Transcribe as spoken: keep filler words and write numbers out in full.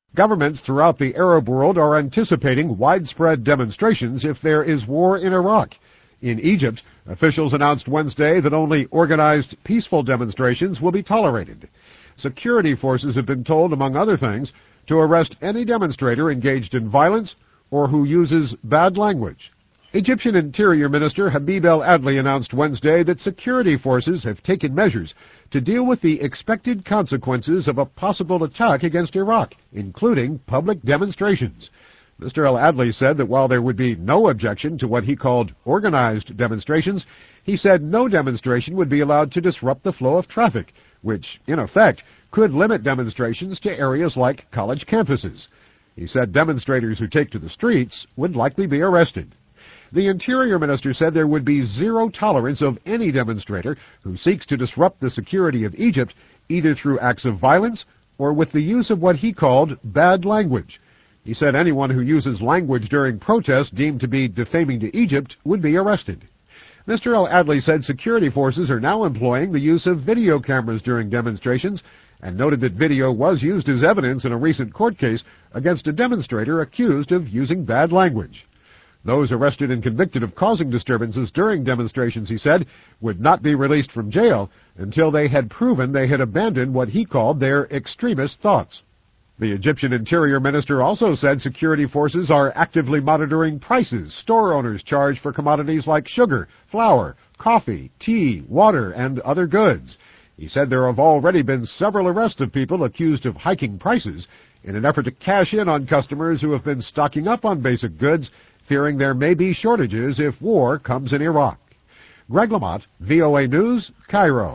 Governments throughout the Arab world are anticipating widespread demonstrations if there is war in Iraq. In Egypt, officials announced Wednesday that only organized, peaceful demonstrations will be tolerated. Security forces have been told, among other things, to arrest any demonstrator engaged in violence or who uses bad language. Egyptian Interior Minister Habib El Adly announced Wednesday that security forces have taken measures to deal with the expected consequences of a possible attack against Iraq, including public demonstrations. Mister El Adly said that while there would be no objection to what he called organized demonstrations, he said no demonstration would be allowed to disrupt the flow of traffic, which, in effect, could limit demonstrations to areas like college campuses. He said demonstrators who take to the streets would likely be arrested. The Interior Minister said there would be zero tolerance of any demonstrator who seeks to disrupt the security of Egypt, either through acts of violence or with the use of what he called bad language. He said anyone who uses language during protests deemed to be defaming to Egypt would be arrested. Mister El Adly said security forces are now employing the use of video cameras during demonstrations and noted that video was used as evidence in a recent court case against a demonstrator accused of using bad language. Those arrested and convicted of causing disturbances during demonstrations, he said, would not be released from jail until they had proven they had abandoned what he called their extremist thoughts. The Egyptian Interior Minister also said security forces are actively monitoring prices store owners charge for commodities like sugar, flour, coffee, tea, water, and other goods. He said there have already been several arrests of people accused of hiking prices in an effort to cash in on customers who have been stocking up on basic goods, fearing there may be shortages if war comes in Iraq. Greg Lamont, V O A News, Cairo.